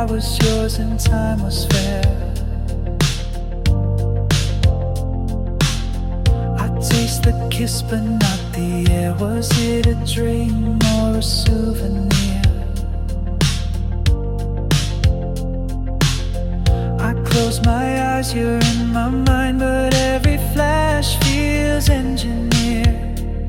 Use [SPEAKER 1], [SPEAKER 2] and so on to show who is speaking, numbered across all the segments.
[SPEAKER 1] was yours and time was fair. I taste the kiss but not the air. Was it a dream or a souvenir? I close my eyes, you're in my mind, but every flash feels engineered.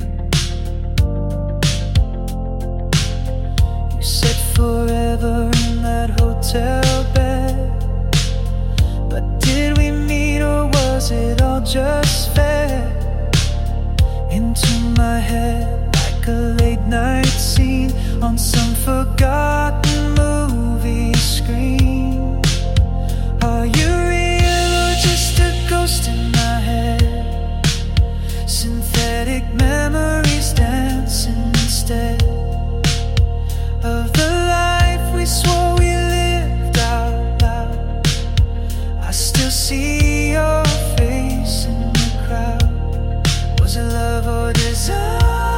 [SPEAKER 1] You said forever in that hotel bed, but did we meet or was it all just fair? Into my head like a late night scene on some forgotten movie screen. Are you real or just a ghost in my head? Synthetic memories dancing instead of the life we swore we lived out loud. I still see your face in the crowd. Was it love or desire?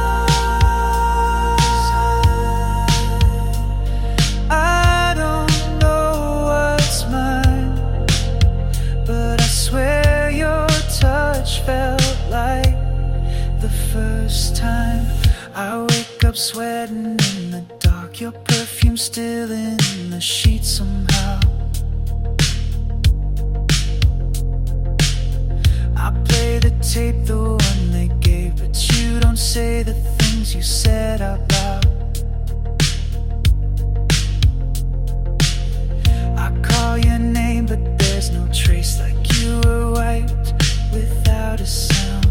[SPEAKER 1] I don't know what's mine, but I swear your touch felt like the first time. I wake up sweating in the dark, your perfume still in the sheets somehow. I play the tape, the one they gave, but you don't say the things you said out loud. I call your name, but there's no trace, like you were wiped without a sound.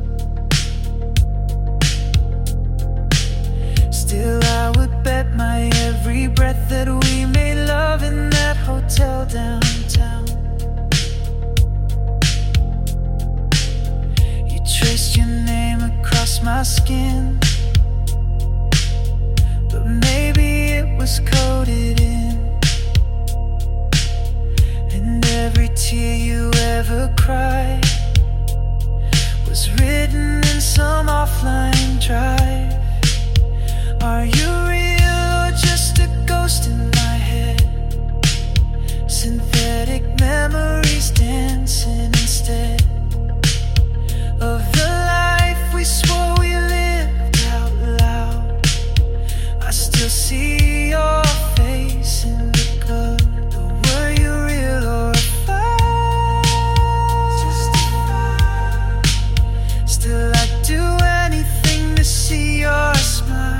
[SPEAKER 1] Still I would bet my every breath that we made love in that hotel downtown. You traced your name across my skin, but maybe it was coded in. And every tear you ever cried was written in some offline drive. Are you real or just a ghost in my head? Synthetic memories dancing instead of the life we swore we lived out loud. I still see your face in the club. Were you real or a still I'd do anything to see your smile.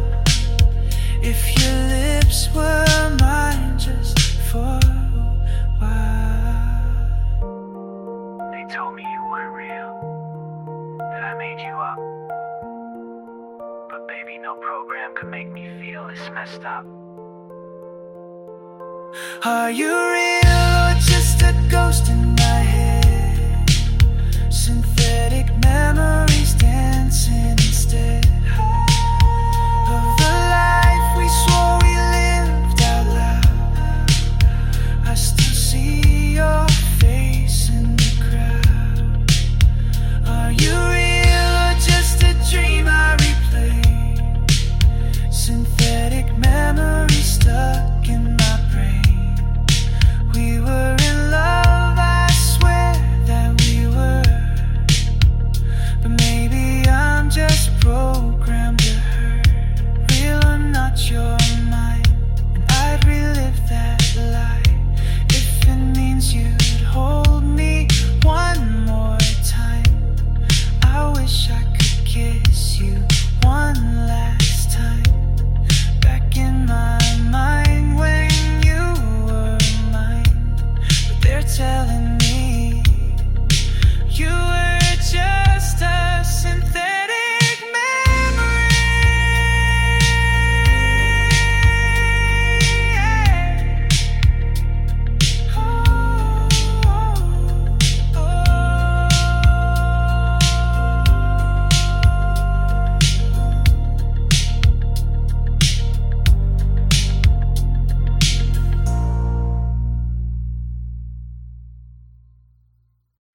[SPEAKER 1] If your lips were mine just for a while.
[SPEAKER 2] They told me you weren't real, that I made you up. But baby, no program could make me feel this messed up.
[SPEAKER 1] Are you real or just a ghost in